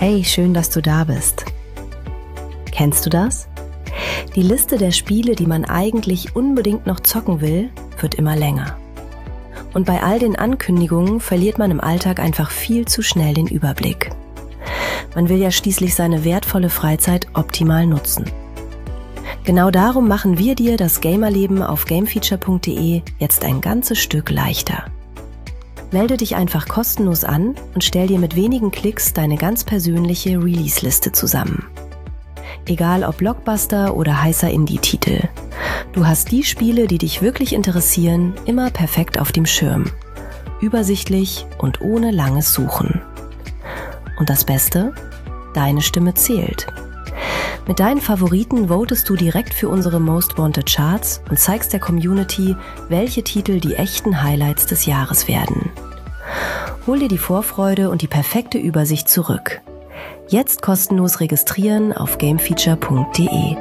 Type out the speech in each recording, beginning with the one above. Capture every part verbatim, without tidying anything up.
Hey, schön, dass du da bist. Kennst du das? Die Liste der Spiele, die man eigentlich unbedingt noch zocken will, wird immer länger. Und bei all den Ankündigungen verliert man im Alltag einfach viel zu schnell den Überblick. Man will ja schließlich seine wertvolle Freizeit optimal nutzen. Genau darum machen wir dir das Gamerleben auf gamefeature punkt de jetzt ein ganzes Stück leichter. Melde dich einfach kostenlos an und stell dir mit wenigen Klicks deine ganz persönliche Release-Liste zusammen. Egal ob Blockbuster oder heißer Indie-Titel. Du hast die Spiele, die dich wirklich interessieren, immer perfekt auf dem Schirm. Übersichtlich und ohne langes Suchen. Und das Beste? Deine Stimme zählt. Mit deinen Favoriten votest du direkt für unsere Most Wanted Charts und zeigst der Community, welche Titel die echten Highlights des Jahres werden. Hol dir die Vorfreude und die perfekte Übersicht zurück. Jetzt kostenlos registrieren auf gamefeature punkt de.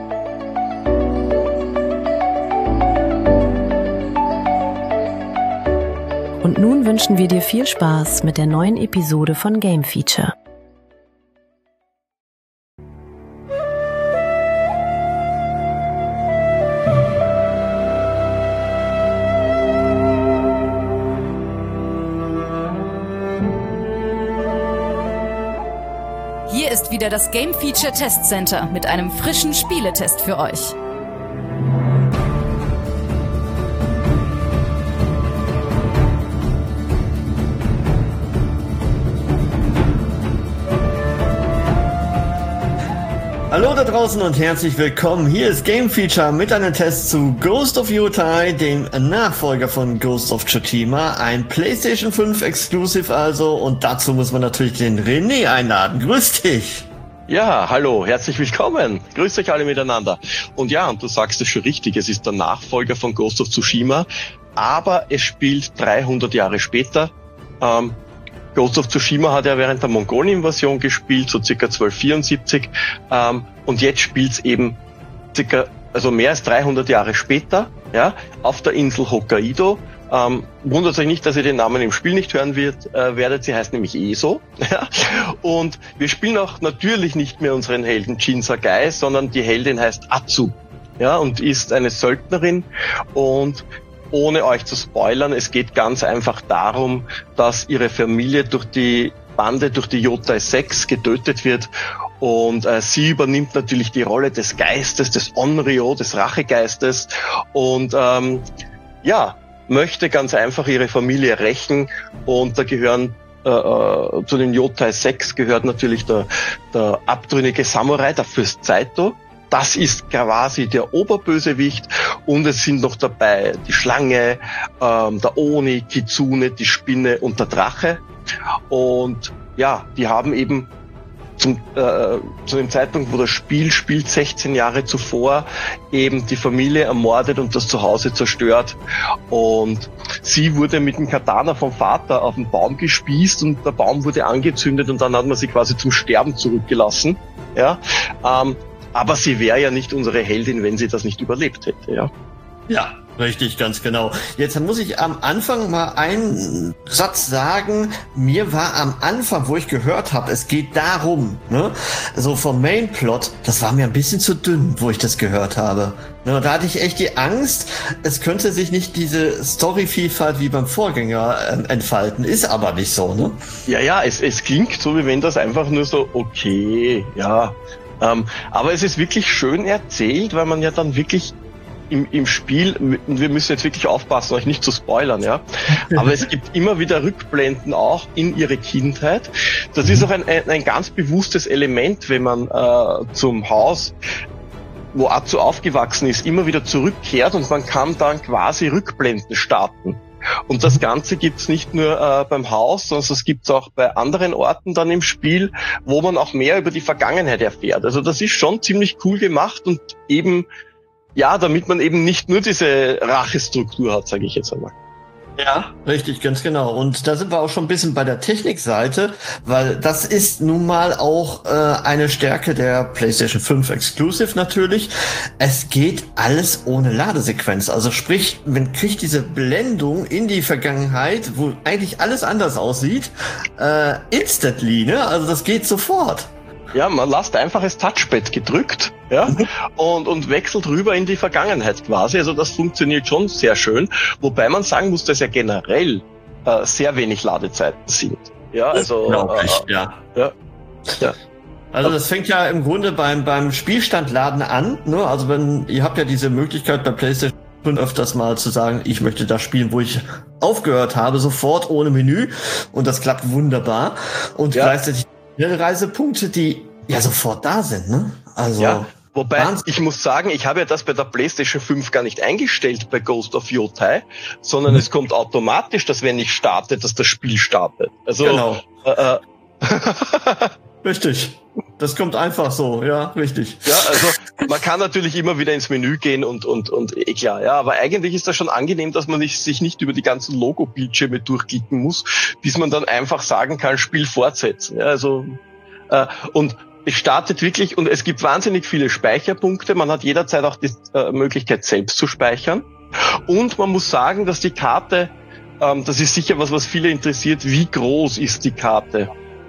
Und nun wünschen wir dir viel Spaß mit der neuen Episode von Game Feature. Hier ist wieder das Game Feature Test Center mit einem frischen Spieletest für euch. Hallo da draußen und herzlich willkommen. Hier ist Game Feature mit einem Test zu Ghost of Yotei, dem Nachfolger von Ghost of Tsushima, ein PlayStation fünf Exclusive also, und dazu muss man natürlich den René einladen. Grüß dich! Ja, hallo, herzlich willkommen. Grüßt euch alle miteinander. Und ja, und du sagst es schon richtig, es ist der Nachfolger von Ghost of Tsushima, aber es spielt dreihundert Jahre später. Ähm, Ghost of Tsushima hat ja während der Mongolen-Invasion gespielt, so circa zwölfhundertvierundsiebzig, ähm, und jetzt spielt's eben circa, also mehr als dreihundert Jahre später, ja, auf der Insel Hokkaido. Ähm, wundert euch nicht, dass ihr den Namen im Spiel nicht hören wird, äh, werdet, sie heißt nämlich Eso. Ja? Und wir spielen auch natürlich nicht mehr unseren Helden Jin Sakai, sondern die Heldin heißt Atsu, ja, und ist eine Söldnerin. Und ohne euch zu spoilern, es geht ganz einfach darum, dass ihre Familie durch die Bande, durch die Yotei sechs getötet wird, und äh, sie übernimmt natürlich die Rolle des Geistes, des Onryo, des Rachegeistes, und ähm, ja, möchte ganz einfach ihre Familie rächen, und da gehören äh, äh, zu den Yotei sechs gehört natürlich der, der abtrünnige Samurai, der Fürst Saito. Das ist quasi der Oberbösewicht, und es sind noch dabei die Schlange, ähm, der Oni, Kitsune, die Spinne und der Drache. Und ja, die haben eben zum, äh, zu dem Zeitpunkt, wo das Spiel spielt, sechzehn Jahre zuvor, eben die Familie ermordet und das Zuhause zerstört. Und sie wurde mit dem Katana vom Vater auf den Baum gespießt, und der Baum wurde angezündet, und dann hat man sie quasi zum Sterben zurückgelassen. Ja, ähm, aber sie wäre ja nicht unsere Heldin, wenn sie das nicht überlebt hätte, ja. Ja, richtig, ganz genau. Jetzt muss ich am Anfang mal einen Satz sagen. Mir war am Anfang, wo ich gehört habe, es geht darum, ne, so vom Mainplot, das war mir ein bisschen zu dünn, wo ich das gehört habe. Ne, da hatte ich echt die Angst, es könnte sich nicht diese Storyvielfalt wie beim Vorgänger äh, entfalten. Ist aber nicht so, ne? Ja, ja, es, es klingt so, wie wenn das einfach nur so, okay, ja. Ähm, aber es ist wirklich schön erzählt, weil man ja dann wirklich im, im Spiel, und wir müssen jetzt wirklich aufpassen, euch nicht zu spoilern, ja. Aber es gibt immer wieder Rückblenden auch in ihre Kindheit. Das ist auch ein, ein, ein ganz bewusstes Element, wenn man äh, zum Haus, wo Atsu aufgewachsen ist, immer wieder zurückkehrt, und man kann dann quasi Rückblenden starten. Und das Ganze gibt's nicht nur äh, beim Haus, sondern es gibt's auch bei anderen Orten dann im Spiel, wo man auch mehr über die Vergangenheit erfährt. Also das ist schon ziemlich cool gemacht, und eben, ja, damit man eben nicht nur diese Rachestruktur hat, sage ich jetzt einmal. Ja, richtig, ganz genau. Und da sind wir auch schon ein bisschen bei der Technikseite, weil das ist nun mal auch äh, eine Stärke der PlayStation fünf Exclusive natürlich. Es geht alles ohne Ladesequenz. Also sprich, man kriegt diese Blendung in die Vergangenheit, wo eigentlich alles anders aussieht, äh, instantly, ne? Also das geht sofort. Ja, man lasst einfach das Touchpad gedrückt, ja, mhm. und, und wechselt rüber in die Vergangenheit quasi. Also das funktioniert schon sehr schön. Wobei man sagen muss, dass ja generell äh, sehr wenig Ladezeiten sind. Ja, also. Unglaublich, äh, ja. ja. Ja. Also das fängt ja im Grunde beim, beim Spielstandladen an, ne? Also wenn, ihr habt ja diese Möglichkeit bei PlayStation öfters mal zu sagen, ich möchte das spielen, wo ich aufgehört habe, sofort ohne Menü. Und das klappt wunderbar. Und ja. gleichzeitig Reisepunkte, die ja sofort da sind, ne? Also. Ja. Wobei, Wahnsinn. Ich muss sagen, ich habe ja das bei der PlayStation fünf gar nicht eingestellt bei Ghost of Yotai, sondern mhm. es kommt automatisch, dass wenn ich starte, dass das Spiel startet. Also, genau. Äh, äh Richtig. Das kommt einfach so, ja, richtig. Ja, also man kann natürlich immer wieder ins Menü gehen und und und eh klar, ja, aber eigentlich ist das schon angenehm, dass man nicht, sich nicht über die ganzen Logo-Bildschirme durchklicken muss, bis man dann einfach sagen kann, Spiel fortsetzen. Ja, also äh, und es startet wirklich und es gibt wahnsinnig viele Speicherpunkte. Man hat jederzeit auch die äh, Möglichkeit, selbst zu speichern. Und man muss sagen, dass die Karte, ähm, das ist sicher was, was viele interessiert, wie groß ist die Karte?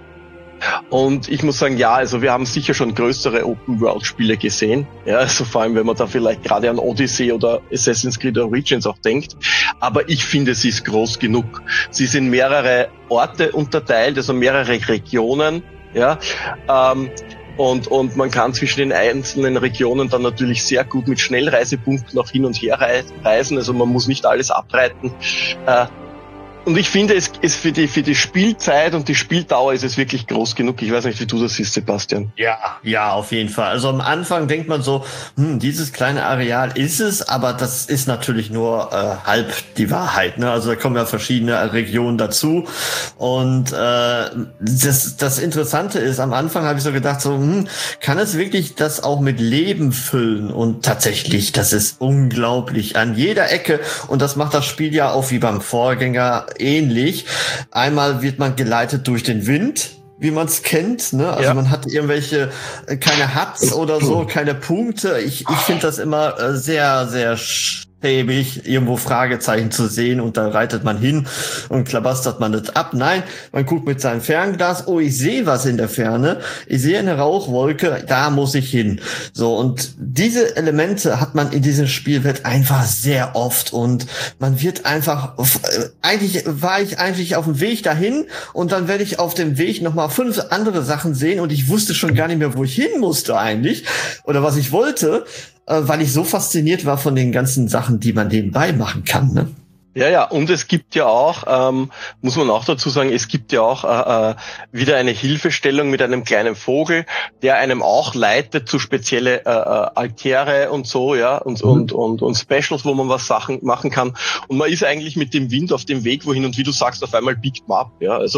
Und ich muss sagen, ja, also wir haben sicher schon größere Open-World-Spiele gesehen. Ja, also vor allem, wenn man da vielleicht gerade an Odyssey oder Assassin's Creed Origins auch denkt. Aber ich finde, sie ist groß genug. Sie sind mehrere Orte unterteilt, also mehrere Regionen. Ja, ähm, und, und man kann zwischen den einzelnen Regionen dann natürlich sehr gut mit Schnellreisepunkten auch hin und her reisen. Also man muss nicht alles abreiten. Äh, Und ich finde, es ist für die, für die Spielzeit und die Spieldauer ist es wirklich groß genug. Ich weiß nicht, wie du das siehst, Sebastian. Ja, ja, auf jeden Fall. Also am Anfang denkt man so, hm, dieses kleine Areal ist es, aber das ist natürlich nur äh, halb die Wahrheit, ne? Also da kommen ja verschiedene Regionen dazu. Und äh, das, das Interessante ist, am Anfang habe ich so gedacht, so, hm, kann es wirklich das auch mit Leben füllen? Und tatsächlich, das ist unglaublich an jeder Ecke. Und das macht das Spiel ja auch wie beim Vorgänger ähnlich. Einmal wird man geleitet durch den Wind, wie man es kennt, ne? Also ja. man hat irgendwelche, keine Huts oder so, keine Punkte. Ich, ich finde das immer äh, sehr, sehr schäbig, irgendwo Fragezeichen zu sehen und da reitet man hin und klabastert man das ab. Nein, man guckt mit seinem Fernglas, oh, ich sehe was in der Ferne, ich sehe eine Rauchwolke, da muss ich hin. So, und diese Elemente hat man in diesem Spielwelt einfach sehr oft und man wird einfach, eigentlich war ich eigentlich auf dem Weg dahin und dann werde ich auf dem Weg nochmal fünf andere Sachen sehen und ich wusste schon gar nicht mehr, wo ich hin musste eigentlich oder was ich wollte, weil ich so fasziniert war von den ganzen Sachen, die man nebenbei machen kann, ne? Ja, ja, und es gibt ja auch, ähm, muss man auch dazu sagen, es gibt ja auch äh, äh, wieder eine Hilfestellung mit einem kleinen Vogel, der einem auch leitet zu spezielle äh, äh, Altäre und so, ja, und, mhm. und, und, und Specials, wo man was Sachen machen kann. Und man ist eigentlich mit dem Wind auf dem Weg, wohin, und wie du sagst, auf einmal biegt man ab, ja, also,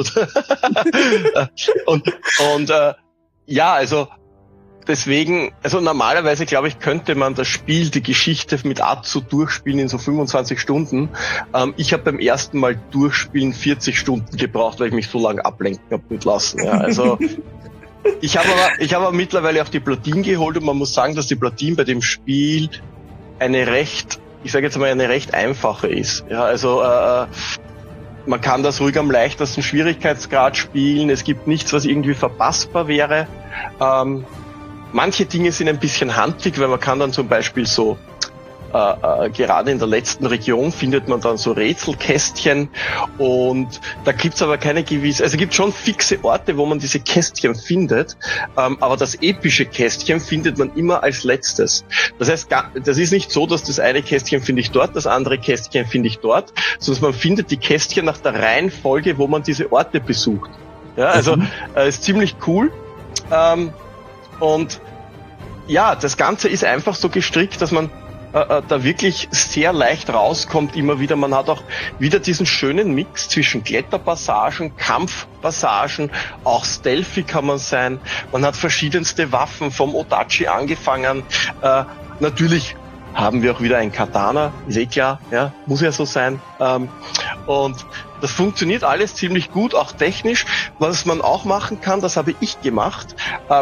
und, und, äh, ja, also, deswegen, also normalerweise, glaube ich, könnte man das Spiel, die Geschichte mit Atsu durchspielen in so fünfundzwanzig Stunden. Ähm, ich habe beim ersten Mal durchspielen vierzig Stunden gebraucht, weil ich mich so lange ablenken habe mit lassen. Ja, also ich habe aber, ich habe aber mittlerweile auch die Platine geholt und man muss sagen, dass die Platine bei dem Spiel eine recht, ich sage jetzt mal eine recht einfache ist. Ja, also äh, man kann das ruhig am leichtesten Schwierigkeitsgrad spielen. Es gibt nichts, was irgendwie verpassbar wäre. Ähm, Manche Dinge sind ein bisschen handlich, weil man kann dann zum Beispiel so, äh, äh, gerade in der letzten Region findet man dann so Rätselkästchen und da gibt's aber keine gewisse, also es gibt schon fixe Orte, wo man diese Kästchen findet, ähm, aber das epische Kästchen findet man immer als letztes. Das heißt, das ist nicht so, dass das eine Kästchen finde ich dort, das andere Kästchen finde ich dort, sondern man findet die Kästchen nach der Reihenfolge, wo man diese Orte besucht. Ja, also mhm. äh, ist ziemlich cool. Ähm, Und ja, das Ganze ist einfach so gestrickt, dass man äh, da wirklich sehr leicht rauskommt immer wieder. Man hat auch wieder diesen schönen Mix zwischen Kletterpassagen, Kampfpassagen, auch stealthy kann man sein. Man hat verschiedenste Waffen, vom Odachi angefangen. Äh, natürlich haben wir auch wieder ein Katana, ist eh klar, ja, muss ja so sein. Ähm, und das funktioniert alles ziemlich gut, auch technisch. Was man auch machen kann, das habe ich gemacht. Ähm,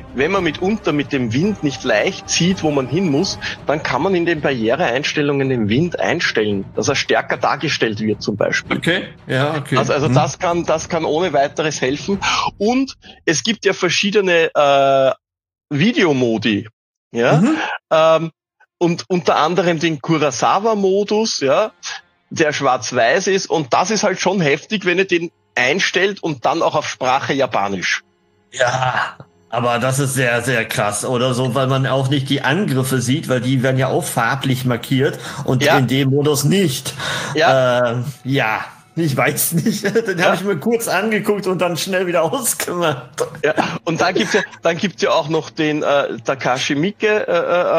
wenn man mitunter mit dem Wind nicht leicht sieht, wo man hin muss, dann kann man in den Barriereeinstellungen den Wind einstellen, dass er stärker dargestellt wird zum Beispiel. Okay, ja, okay. Also, also hm. das kann, das kann ohne weiteres helfen. Und es gibt ja verschiedene äh, Videomodi, ja, mhm. ähm, und unter anderem den Kurosawa-Modus, ja, der schwarz-weiß ist, und das ist halt schon heftig, wenn ihr den einstellt und dann auch auf Sprache Japanisch. Ja, aber das ist sehr, sehr krass oder so, weil man auch nicht die Angriffe sieht, weil die werden ja auch farblich markiert und ja. in dem Modus nicht. Ja, äh, ja. Ich weiß nicht. Den ja. habe ich mir kurz angeguckt und dann schnell wieder ausgemacht. Ja. Und dann gibt's ja, dann gibt's ja auch noch den äh, Takashi Miike äh,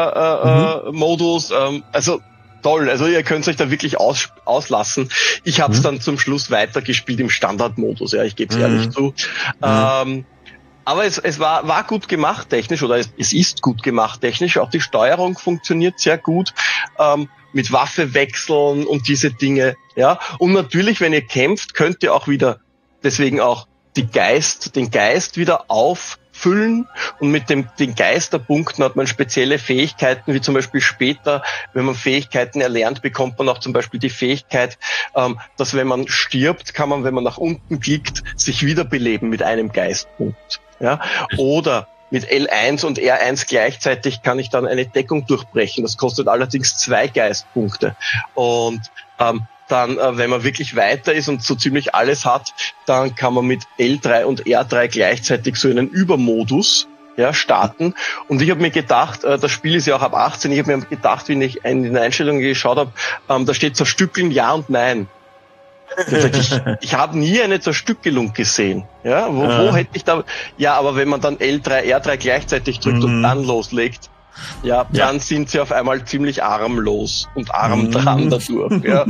äh, äh, mhm. Modus. Ähm, also toll. Also ihr könnt euch da wirklich aus, auslassen. Ich habe es mhm. dann zum Schluss weitergespielt im Standardmodus. Ja, ich gebe es mhm. ehrlich zu. Mhm. Ähm, aber es, es war, war gut gemacht technisch, oder es, es ist gut gemacht technisch. Auch die Steuerung funktioniert sehr gut. Ähm, mit Waffe wechseln und diese Dinge, ja. Und natürlich, wenn ihr kämpft, könnt ihr auch wieder, deswegen auch die Geist, den Geist wieder auffüllen, und mit dem, den Geisterpunkten hat man spezielle Fähigkeiten, wie zum Beispiel später, wenn man Fähigkeiten erlernt, bekommt man auch zum Beispiel die Fähigkeit, ähm, dass wenn man stirbt, kann man, wenn man nach unten klickt, sich wiederbeleben mit einem Geistpunkt, ja. Oder mit L eins und R eins gleichzeitig kann ich dann eine Deckung durchbrechen. Das kostet allerdings zwei Geistpunkte. Und ähm, dann, äh, wenn man wirklich weiter ist und so ziemlich alles hat, dann kann man mit L drei und R drei gleichzeitig so einen Übermodus, ja, starten. Und ich habe mir gedacht, äh, das Spiel ist ja auch ab achtzehn, ich habe mir gedacht, wenn ich in den Einstellungen geschaut habe, ähm, da steht zerstückeln Ja und Nein. Ich, ich habe nie eine Zerstückelung gesehen. Ja, wo, ah. wo hätte ich da? Ja, aber wenn man dann L drei, R drei gleichzeitig drückt mhm. und dann loslegt, ja, ja, dann sind sie auf einmal ziemlich armlos und arm mhm. dran dadurch. Ja.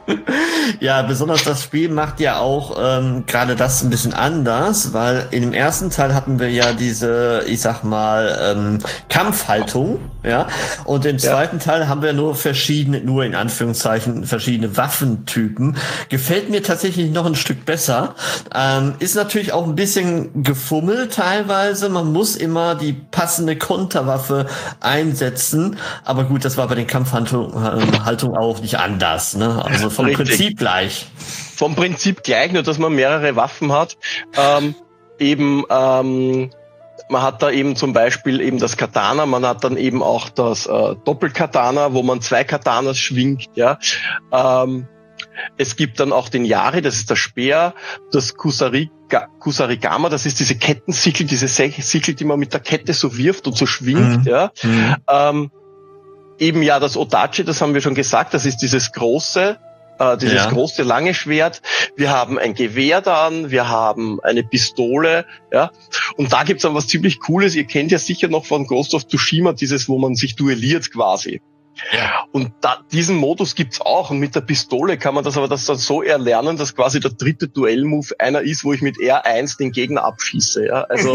Ja, besonders das Spiel macht ja auch ähm, gerade das ein bisschen anders, weil in dem ersten Teil hatten wir ja diese, ich sag mal, ähm, Kampfhaltung, ja, und im ja. zweiten Teil haben wir nur verschiedene, nur in Anführungszeichen, verschiedene Waffentypen. Gefällt mir tatsächlich noch ein Stück besser. Ähm, ist natürlich auch ein bisschen gefummelt teilweise. Man muss immer die passende Konterwaffe einsetzen, aber gut, das war bei den Kampfhaltungen Haltung auch nicht anders, ne? Also vom Richtig. Prinzip gleich. Vom Prinzip gleich, nur dass man mehrere Waffen hat. Ähm, eben, ähm, man hat da eben zum Beispiel eben das Katana, man hat dann eben auch das äh, Doppelkatana, wo man zwei Katanas schwingt, ja. Ähm, es gibt dann auch den Yari, das ist der Speer, das Kusariga, Kusarigama, das ist diese Kettensichel, diese Sichel, die man mit der Kette so wirft und so schwingt, mhm. ja. Mhm. Ähm, eben ja das Odachi, das haben wir schon gesagt, das ist dieses große, äh, dieses ja. große lange Schwert. Wir haben ein Gewehr dann, wir haben eine Pistole, ja. Und da gibt's dann was ziemlich Cooles. Ihr kennt ja sicher noch von Ghost of Tsushima dieses, wo man sich duelliert quasi. Ja. Und da, diesen Modus gibt's auch, und mit der Pistole kann man das aber das dann so erlernen, dass quasi der dritte Duellmove einer ist, wo ich mit R eins den Gegner abschieße, ja. Also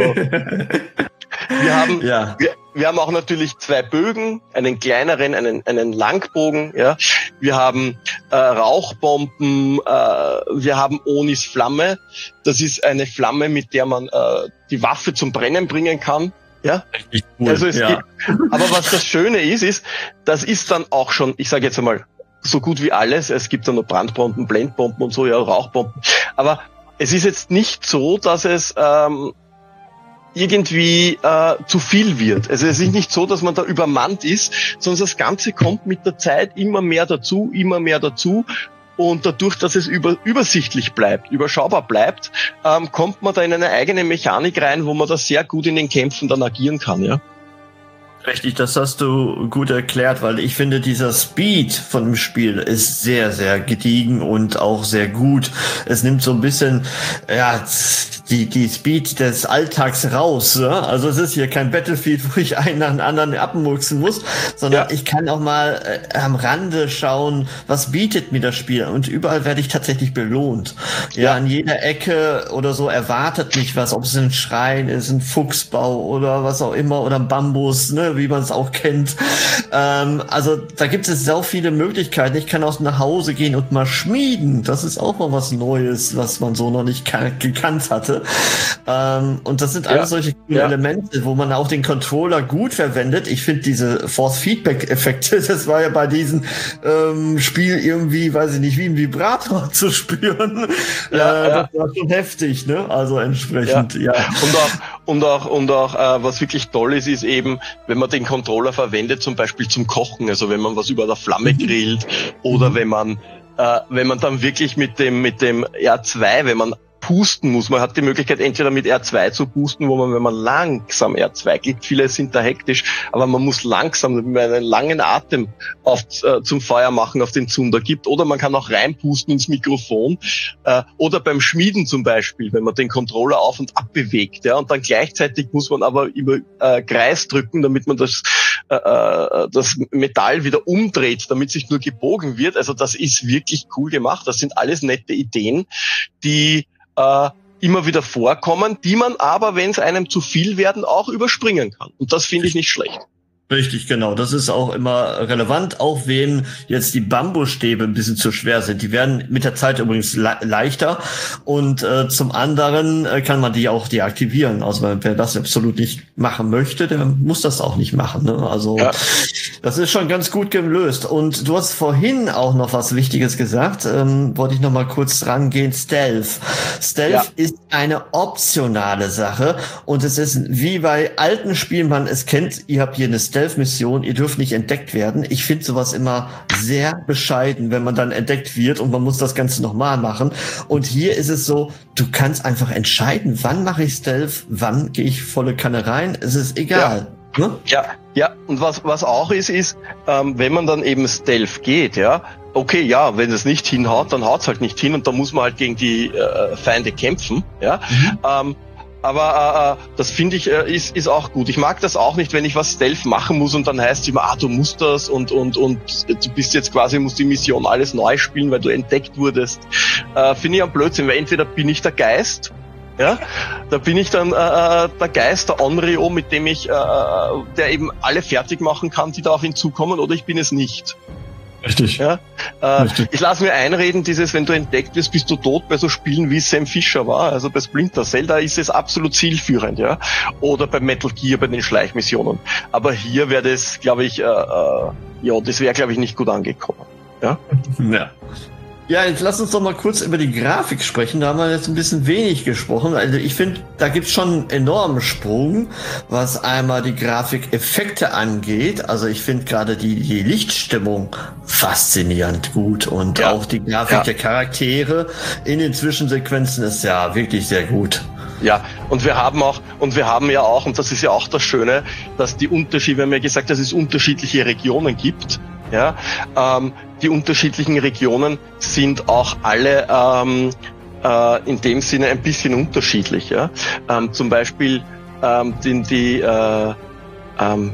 wir haben ja. wir, wir haben auch natürlich zwei Bögen, einen kleineren, einen einen Langbogen, ja. Wir haben äh, Rauchbomben, äh, wir haben Onis Flamme. Das ist eine Flamme, mit der man äh, die Waffe zum Brennen bringen kann. Ja, cool. Also es ja. gibt, aber was das Schöne ist, ist, das ist dann auch schon, ich sage jetzt einmal, so gut wie alles. Es gibt dann noch Brandbomben, Blendbomben und so, ja, Rauchbomben. Aber es ist jetzt nicht so, dass es ähm, irgendwie äh, zu viel wird. Also es ist nicht so, dass man da übermannt ist, sondern das Ganze kommt mit der Zeit immer mehr dazu, immer mehr dazu. Und dadurch, dass es über, übersichtlich bleibt, überschaubar bleibt, ähm, kommt man da in eine eigene Mechanik rein, wo man da sehr gut in den Kämpfen dann agieren kann, ja. Richtig, das hast du gut erklärt, weil ich finde, dieser Speed von dem Spiel ist sehr, sehr gediegen und auch sehr gut. Es nimmt so ein bisschen, ja, die, die Speed des Alltags raus, ja? Also es ist hier kein Battlefield, wo ich einen nach dem anderen abmurksen muss, sondern ja. ich kann auch mal äh, am Rande schauen, was bietet mir das Spiel, und überall werde ich tatsächlich belohnt. Ja, ja, an jeder Ecke oder so erwartet mich was, ob es ein Schrein ist, ein Fuchsbau oder was auch immer, oder ein Bambus, ne, wie man es auch kennt. Ähm, also da gibt es so viele Möglichkeiten. Ich kann auch nach Hause gehen und mal schmieden. Das ist auch mal was Neues, was man so noch nicht kan- gekannt hatte. hatte. Ähm, und das sind alles ja. solche coolen ja. Elemente, wo man auch den Controller gut verwendet. Ich finde diese Force-Feedback-Effekte, das war ja bei diesem ähm, Spiel irgendwie, weiß ich nicht, wie ein Vibrator zu spüren. Ja, äh, ja. Das war schon heftig, ne? Also entsprechend, ja. ja. Und auch, und auch, und auch äh, was wirklich toll ist, ist eben, wenn man den Controller verwendet, zum Beispiel zum Kochen, also wenn man was über der Flamme grillt oder wenn man äh, wenn man dann wirklich mit dem mit dem R zwei, wenn man pusten muss. Man hat die Möglichkeit, entweder mit R zwei zu pusten, wo man, wenn man langsam R zwei klickt, viele sind da hektisch, aber man muss langsam mit einem langen Atem auf, äh, zum Feuer machen, auf den Zunder gibt, oder man kann auch reinpusten ins Mikrofon, äh, oder beim Schmieden zum Beispiel, wenn man den Controller auf und ab bewegt, ja, und dann gleichzeitig muss man aber über äh, Kreis drücken, damit man das äh, das Metall wieder umdreht, damit sich nur gebogen wird. Also das ist wirklich cool gemacht. Das sind alles nette Ideen, die äh, immer wieder vorkommen, die man aber, wenn es einem zu viel werden, auch überspringen kann. Und das finde ich nicht schlecht. Richtig, genau. Das ist auch immer relevant, auch wem jetzt die Bambusstäbe ein bisschen zu schwer sind. Die werden mit der Zeit übrigens le- leichter und äh, zum anderen äh, kann man die auch deaktivieren. Also wer das absolut nicht machen möchte, der muss das auch nicht machen. Ne? Also ja. Das ist schon ganz gut gelöst. Und du hast vorhin auch noch was Wichtiges gesagt. Ähm, wollte ich noch mal kurz rangehen. Stealth. Stealth ja. ist eine optionale Sache und es ist wie bei alten Spielen, man es kennt, ihr habt hier eine Stealth-Mission, ihr dürft nicht entdeckt werden. Ich finde sowas immer sehr bescheiden, wenn man dann entdeckt wird und man muss das Ganze nochmal machen. Und hier ist es so, du kannst einfach entscheiden, wann mache ich Stealth, wann gehe ich volle Kanne rein. Es ist egal. Ja, ne? ja, ja. Und was was auch ist, ist, ähm, wenn man dann eben Stealth geht, ja, okay, ja, wenn es nicht hinhaut, dann haut's halt nicht hin und dann muss man halt gegen die äh, Feinde kämpfen, ja. Mhm. Ähm, Aber äh, das finde ich äh, ist ist auch gut. Ich mag das auch nicht, wenn ich was Stealth machen muss und dann heißt es immer, ah, du musst das und und und du bist jetzt quasi, musst die Mission alles neu spielen, weil du entdeckt wurdest. Äh, finde ich am Blödsinn, weil entweder bin ich der Geist, ja, da bin ich dann äh, der Geist, der Onryo, mit dem ich, äh, der eben alle fertig machen kann, die da auf ihn zukommen, oder ich bin es nicht. Richtig. Ja, äh, Richtig. Ich lasse mir einreden, dieses, wenn du entdeckt wirst, bist du tot, bei so Spielen wie Sam Fisher war, also bei Splinter Cell, da ist es absolut zielführend, ja. Oder bei Metal Gear, bei den Schleichmissionen. Aber hier wäre das, glaube ich, äh, äh, ja, das wäre, glaube ich, nicht gut angekommen. Ja. Ja. Ja, jetzt lass uns doch mal kurz über die Grafik sprechen. Da haben wir jetzt ein bisschen wenig gesprochen. Also ich finde, da gibt's schon einen enormen Sprung, was einmal die Grafikeffekte angeht. Also ich finde gerade die, die Lichtstimmung faszinierend gut und ja. auch die Grafik ja. der Charaktere in den Zwischensequenzen ist ja wirklich sehr gut. Ja, und wir haben auch, und wir haben ja auch, und das ist ja auch das Schöne, dass die Unterschiede, wir haben ja gesagt, dass es unterschiedliche Regionen gibt. Ja, ähm, die unterschiedlichen Regionen sind auch alle ähm, äh, in dem Sinne ein bisschen unterschiedlich. Ja? Ähm, zum Beispiel ähm, die, die, äh, ähm,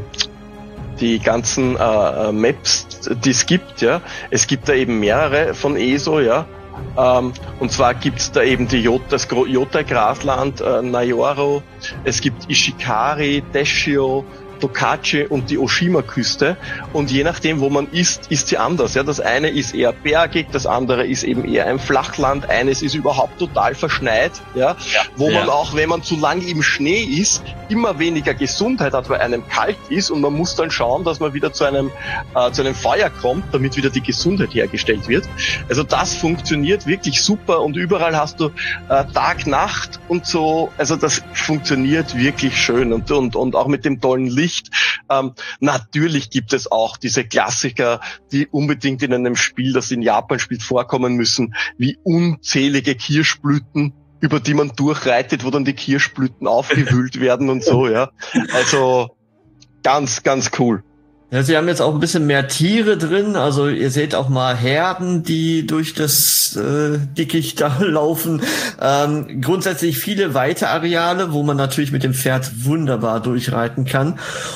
die ganzen äh, Maps, die es gibt. Ja, es gibt da eben mehrere von E S O. Ja. Ähm, und zwar gibt's da eben die Jota, das Jota-Grasland, äh, Nayoro, es gibt Ishikari, Deschio, Tokachi und die Oshima-Küste, und je nachdem, wo man ist, ist sie anders. Ja, das eine ist eher bergig, das andere ist eben eher ein Flachland, eines ist überhaupt total verschneit, ja, ja. wo ja. man auch, wenn man zu lang im Schnee ist, immer weniger Gesundheit hat, weil einem kalt ist, und man muss dann schauen, dass man wieder zu einem äh, zu einem Feuer kommt, damit wieder die Gesundheit hergestellt wird. Also das funktioniert wirklich super, und überall hast du äh, Tag, Nacht und so. Also das funktioniert wirklich schön, und und und auch mit dem tollen Licht. Ähm, natürlich gibt es auch diese Klassiker, die unbedingt in einem Spiel, das in Japan spielt, vorkommen müssen, wie unzählige Kirschblüten, über die man durchreitet, wo dann die Kirschblüten aufgewühlt werden und so, ja. Also ganz, ganz cool. Ja, sie haben jetzt auch ein bisschen mehr Tiere drin, also ihr seht auch mal Herden, die durch das äh, Dickicht da laufen. Ähm, grundsätzlich viele weite Areale, wo man natürlich mit dem Pferd wunderbar durchreiten kann,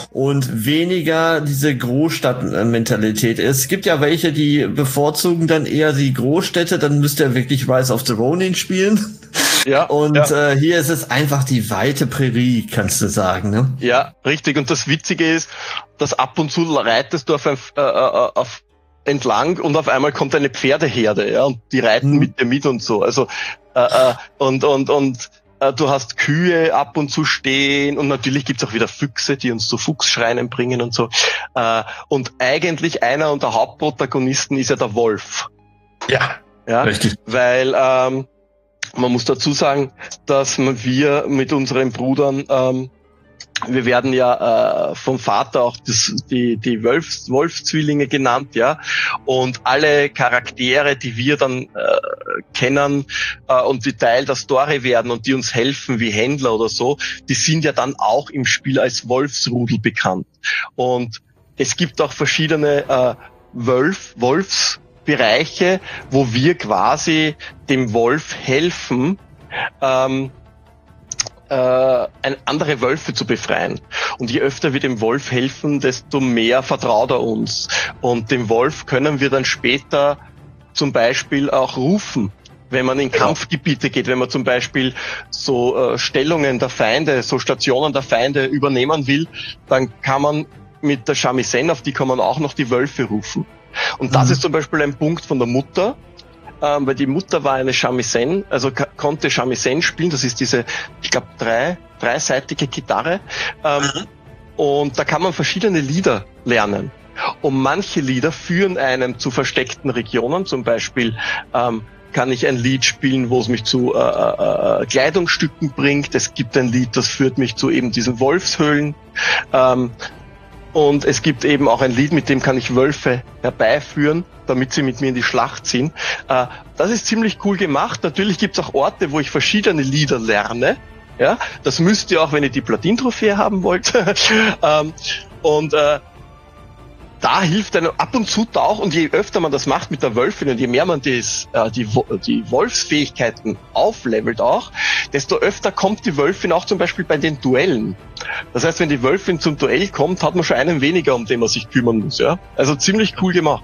und weniger diese Großstadtmentalität. Es gibt ja welche, die bevorzugen dann eher die Großstädte, dann müsst ihr wirklich Rise of the Ronin spielen. Ja, und ja. Äh, hier ist es einfach die weite Prärie, kannst du sagen, ne? Ja, richtig. Und das Witzige ist, dass ab und zu reitest du auf, ein, äh, auf entlang und auf einmal kommt eine Pferdeherde, ja, und die reiten mhm. mit dir mit und so. Also äh, äh, und und und äh, du hast Kühe ab und zu stehen und natürlich gibt's auch wieder Füchse, die uns zu Fuchsschreinen bringen und so. Äh, und eigentlich einer der Hauptprotagonisten ist ja der Wolf. Ja, ja? Richtig. Weil ähm, man muss dazu sagen, dass wir mit unseren Brudern, ähm, wir werden ja äh, vom Vater auch das, die, die Wolfs, Wolfszwillinge genannt, ja. Und alle Charaktere, die wir dann äh, kennen äh, und die Teil der Story werden und die uns helfen, wie Händler oder so, die sind ja dann auch im Spiel als Wolfsrudel bekannt. Und es gibt auch verschiedene äh, Wolf, Wolfsbereiche, wo wir quasi dem Wolf helfen, ähm, äh, andere Wölfe zu befreien. Und je öfter wir dem Wolf helfen, desto mehr vertraut er uns. Und dem Wolf können wir dann später zum Beispiel auch rufen, wenn man in Kampfgebiete geht, wenn man zum Beispiel so äh, Stellungen der Feinde, so Stationen der Feinde übernehmen will, dann kann man mit der Shamisen, auf die kann man auch noch die Wölfe rufen. Und das mhm. ist zum Beispiel ein Punkt von der Mutter, Ähm, weil die Mutter war eine Shamisen, also konnte Shamisen spielen, das ist diese, ich glaube, drei, dreiseitige Gitarre. Ähm, mhm. Und da kann man verschiedene Lieder lernen. Und manche Lieder führen einem zu versteckten Regionen, zum Beispiel ähm, kann ich ein Lied spielen, wo es mich zu äh, äh, Kleidungsstücken bringt. Es gibt ein Lied, das führt mich zu eben diesen Wolfshöhlen. Ähm, Und es gibt eben auch ein Lied, mit dem kann ich Wölfe herbeiführen, damit sie mit mir in die Schlacht ziehen. Äh, das ist ziemlich cool gemacht. Natürlich gibt es auch Orte, wo ich verschiedene Lieder lerne. Ja, das müsst ihr auch, wenn ihr die Platin-Trophäe haben wollt. ähm, und äh, da hilft einem ab und zu auch, und je öfter man das macht mit der Wölfin und je mehr man dies, äh, die, die Wolfsfähigkeiten auflevelt auch, desto öfter kommt die Wölfin auch zum Beispiel bei den Duellen. Das heißt, wenn die Wölfin zum Duell kommt, hat man schon einen weniger, um den man sich kümmern muss. Ja, also ziemlich cool gemacht.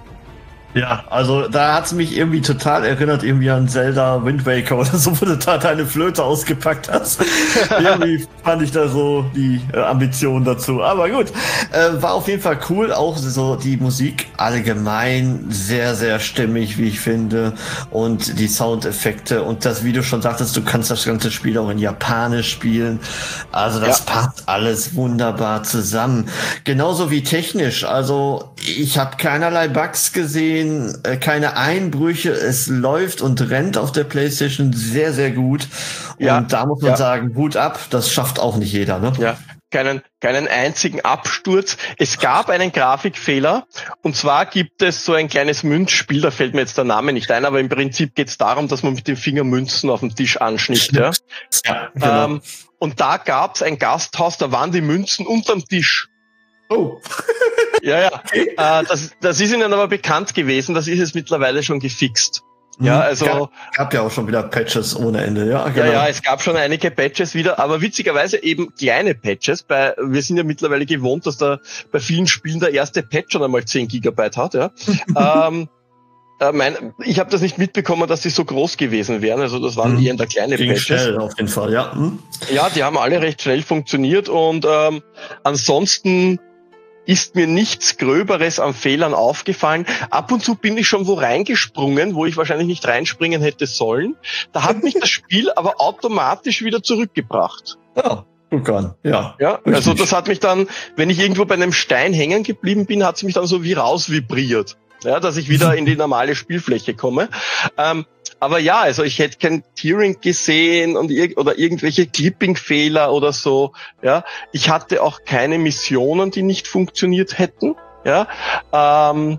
Ja, also da hat's mich irgendwie total erinnert, irgendwie an Zelda Wind Waker oder so, wo du da deine Flöte ausgepackt hast. Irgendwie fand ich da so die äh, Ambition dazu. Aber gut, äh, war auf jeden Fall cool. Auch so die Musik allgemein sehr, sehr stimmig, wie ich finde. Und die Soundeffekte und das, wie du schon sagtest, du kannst das ganze Spiel auch in Japanisch spielen. Also das ja. passt alles wunderbar zusammen. Genauso wie technisch. Also ich habe keinerlei Bugs gesehen, keine Einbrüche, es läuft und rennt auf der PlayStation sehr, sehr gut. Und ja, da muss man ja. sagen, Hut ab, das schafft auch nicht jeder, ne? Ja, keinen, keinen einzigen Absturz. Es gab einen Grafikfehler, und zwar gibt es so ein kleines Münzspiel, da fällt mir jetzt der Name nicht ein, aber im Prinzip geht es darum, dass man mit dem Finger Münzen auf dem Tisch anschnippt. Ja? Ja, genau. ähm, und da gab es ein Gasthaus, da waren die Münzen unterm Tisch. Oh. ja, ja. Okay. Äh, das, das ist ihnen aber bekannt gewesen, das ist jetzt mittlerweile schon gefixt. Ja, also. Gab, gab ja auch schon wieder Patches ohne Ende, ja. Genau. Ja, ja, es gab schon einige Patches wieder, aber witzigerweise eben kleine Patches. Bei, wir sind ja mittlerweile gewohnt, dass da bei vielen Spielen der erste Patch schon einmal zehn Gigabyte hat, ja. ähm, äh, mein, ich habe das nicht mitbekommen, dass die so groß gewesen wären, also das waren mhm. eher der kleine Ging Patches. Schnell, auf jeden Fall, ja. Mhm. Ja, die haben alle recht schnell funktioniert und ähm, ansonsten ist mir nichts Gröberes an Fehlern aufgefallen. Ab und zu bin ich schon wo reingesprungen, wo ich wahrscheinlich nicht reinspringen hätte sollen. Da hat mich das Spiel aber automatisch wieder zurückgebracht. Ja, gut kann. Ja. Ja, also das hat mich dann, wenn ich irgendwo bei einem Stein hängen geblieben bin, hat es mich dann so wie rausvibriert. Ja, dass ich wieder in die normale Spielfläche komme. Ähm, aber ja, also ich hätte kein Tearing gesehen und ir- oder irgendwelche Clipping-Fehler oder so. Ja, ich hatte auch keine Missionen, die nicht funktioniert hätten. Ja, ähm,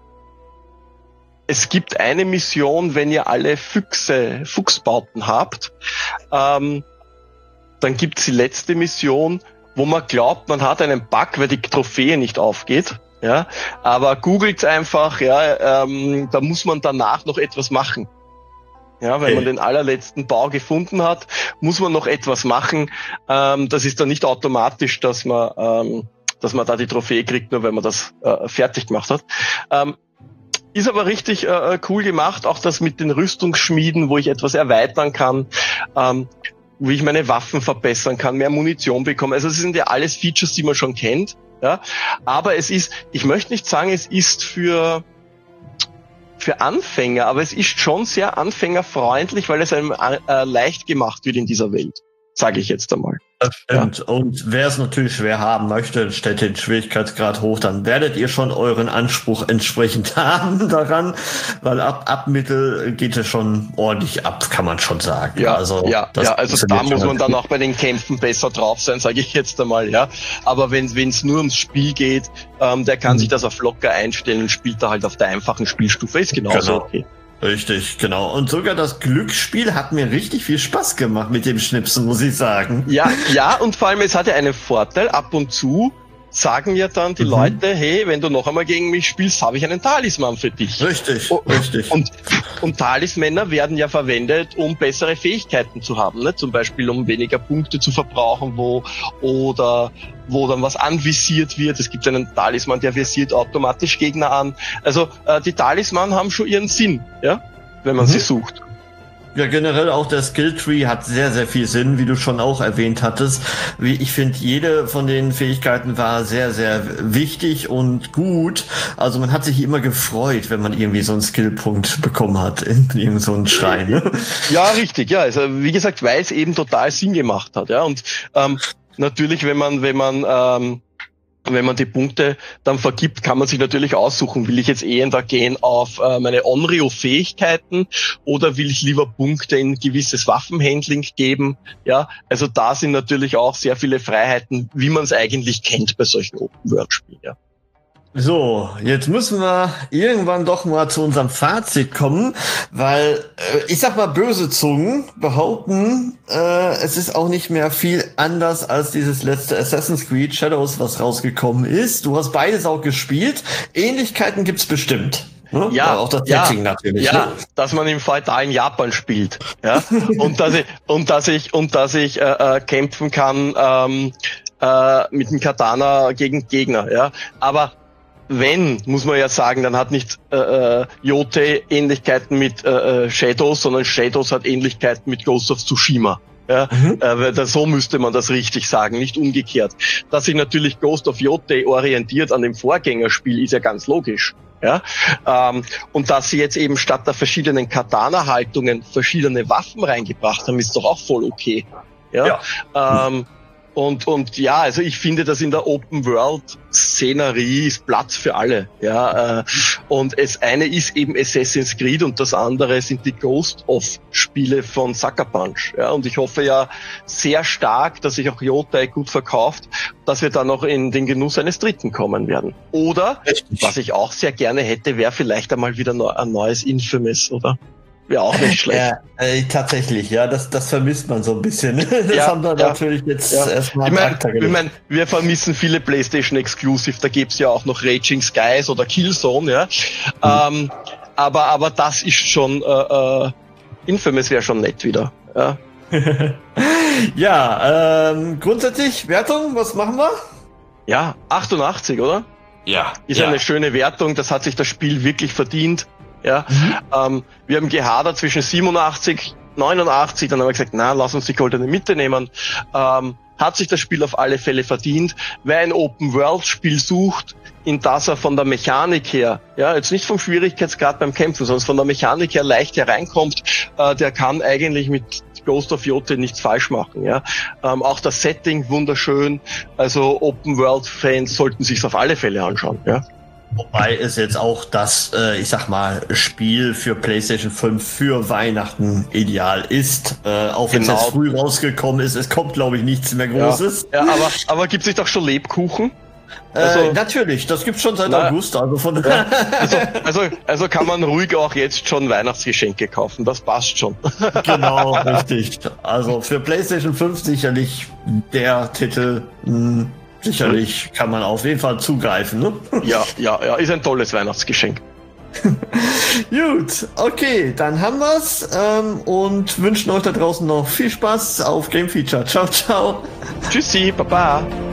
es gibt eine Mission, wenn ihr alle Füchse, Fuchsbauten habt, ähm, dann gibt's die letzte Mission, wo man glaubt, man hat einen Bug, weil die Trophäe nicht aufgeht. Ja, aber googelt einfach, ja, ähm, da muss man danach noch etwas machen. Ja, wenn man den allerletzten Bau gefunden hat, muss man noch etwas machen. Ähm, das ist dann nicht automatisch, dass man, ähm, dass man da die Trophäe kriegt, nur wenn man das äh, fertig gemacht hat. Ähm, ist aber richtig äh, cool gemacht, auch das mit den Rüstungsschmieden, wo ich etwas erweitern kann, ähm, wie ich meine Waffen verbessern kann, mehr Munition bekomme. Also das sind ja alles Features, die man schon kennt. Ja, aber es ist, ich möchte nicht sagen, es ist für für Anfänger, aber es ist schon sehr anfängerfreundlich, weil es einem äh, leicht gemacht wird in dieser Welt. sage ich jetzt einmal. Das stimmt. Ja. Und wer es natürlich schwer haben möchte, stellt den Schwierigkeitsgrad hoch, dann werdet ihr schon euren Anspruch entsprechend haben daran, weil ab, ab Mittel geht es schon ordentlich ab, kann man schon sagen. Ja, also, ja, ja, also da muss man dann auch bei den Kämpfen besser drauf sein, sage ich jetzt einmal, ja. Aber wenn es nur ums Spiel geht, ähm, der kann mhm. sich das auf locker einstellen und spielt da halt auf der einfachen Spielstufe, ist genauso genau. okay. Richtig, genau. Und sogar das Glücksspiel hat mir richtig viel Spaß gemacht mit dem Schnipsen, muss ich sagen. Ja, ja, und vor allem, es hat ja einen Vorteil, ab und zu sagen ja dann die mhm. Leute, hey, wenn du noch einmal gegen mich spielst, habe ich einen Talisman für dich. Richtig, und, richtig. Und, und Talismänner werden ja verwendet, um bessere Fähigkeiten zu haben, ne? Zum Beispiel, um weniger Punkte zu verbrauchen, wo, oder, wo dann was anvisiert wird. Es gibt einen Talisman, der visiert automatisch Gegner an. Also, äh, die Talisman haben schon ihren Sinn, ja? Wenn man mhm. sie sucht. Ja, generell auch der Skilltree hat sehr, sehr viel Sinn, wie du schon auch erwähnt hattest. Wie ich finde, jede von den Fähigkeiten war sehr, sehr wichtig und gut. Also man hat sich immer gefreut, wenn man irgendwie so einen Skillpunkt bekommen hat in irgend so einen Schrein. Ne? Ja, richtig. Ja, also wie gesagt, weil es eben total Sinn gemacht hat. Ja, und ähm, natürlich, wenn man, wenn man ähm, wenn man die Punkte dann vergibt, kann man sich natürlich aussuchen, will ich jetzt eher da gehen auf äh, meine Onryo-Fähigkeiten oder will ich lieber Punkte in gewisses Waffenhandling geben? Ja, also da sind natürlich auch sehr viele Freiheiten, wie man es eigentlich kennt bei solchen Open-World-Spielen. Ja. So, jetzt müssen wir irgendwann doch mal zu unserem Fazit kommen, weil äh, ich sag mal, böse Zungen behaupten, äh, es ist auch nicht mehr viel anders als dieses letzte Assassin's Creed Shadows, was rausgekommen ist. Du hast beides auch gespielt. Ähnlichkeiten gibt's bestimmt. Ne? Ja, auch das ja, Setting natürlich. Ja, ne? dass man im feudalen Japan spielt, ja, und dass ich und dass ich und dass ich äh, äh, kämpfen kann ähm, äh, mit dem Katana gegen Gegner, ja, aber wenn, muss man ja sagen, dann hat nicht äh, Yote Ähnlichkeiten mit äh, Shadows, sondern Shadows hat Ähnlichkeiten mit Ghost of Tsushima. Ja, mhm. äh, das, so müsste man das richtig sagen, nicht umgekehrt. Dass sich natürlich Ghost of Yote orientiert an dem Vorgängerspiel, ist ja ganz logisch. Ja, ähm, und dass sie jetzt eben statt der verschiedenen Katana-Haltungen verschiedene Waffen reingebracht haben, ist doch auch voll okay. Ja. ja. Ähm, Und, und ja, also ich finde, dass in der Open-World-Szenerie ist Platz für alle. Ja, äh, und das eine ist eben Assassin's Creed und das andere sind die Ghost-of-Spiele von Sucker Punch. Ja, und ich hoffe ja sehr stark, dass sich auch Yotai gut verkauft, dass wir dann noch in den Genuss eines dritten kommen werden. Oder, Richtig. was ich auch sehr gerne hätte, wäre vielleicht einmal wieder ein neues Infamous, oder? Wäre auch nicht schlecht. Ja, äh, tatsächlich, ja, das, das vermisst man so ein bisschen. Das ja, haben wir ja, natürlich jetzt ja. erstmal. Ich meine, ich mein, wir vermissen viele PlayStation Exclusive, da gibt's ja auch noch Raging Skies oder Killzone, ja. Mhm. Ähm, aber, aber das ist schon, äh, äh, Infamous wäre schon nett wieder, ja. ja, ähm, grundsätzlich, Wertung, was machen wir? Ja, achtundachtzig, oder? Ja. Ist ja. eine schöne Wertung, das hat sich das Spiel wirklich verdient. Ja, mhm. ähm, wir haben gehadert zwischen siebenundachtzig, neunundachtzig, dann haben wir gesagt, na, lass uns die goldene Mitte nehmen. Ähm, hat sich das Spiel auf alle Fälle verdient. Wer ein Open-World-Spiel sucht, in das er von der Mechanik her, ja, jetzt nicht vom Schwierigkeitsgrad beim Kämpfen, sondern von der Mechanik her leicht hereinkommt, äh, der kann eigentlich mit Ghost of Yote nichts falsch machen. Ja, ähm, auch das Setting wunderschön. Also Open-World-Fans sollten sich's auf alle Fälle anschauen. Ja. Wobei es jetzt auch das, äh, ich sag mal, Spiel für PlayStation fünf für Weihnachten ideal ist. Äh, auch wenn es genau. jetzt früh rausgekommen ist, es kommt, glaube ich, nichts mehr Großes. Ja, ja aber, aber gibt es nicht auch schon Lebkuchen? Also, äh, natürlich, das gibt's schon seit na, August. Also, von ja, also, also, also kann man ruhig auch jetzt schon Weihnachtsgeschenke kaufen, das passt schon. Genau, richtig. Also für PlayStation fünf sicherlich der Titel... Mh, Sicherlich kann man auf jeden Fall zugreifen, ne? Ja, ja, ja, ist ein tolles Weihnachtsgeschenk. Gut, okay, dann haben wir's ähm, und wünschen euch da draußen noch viel Spaß auf Game Feature. Ciao, ciao. Tschüssi, Baba.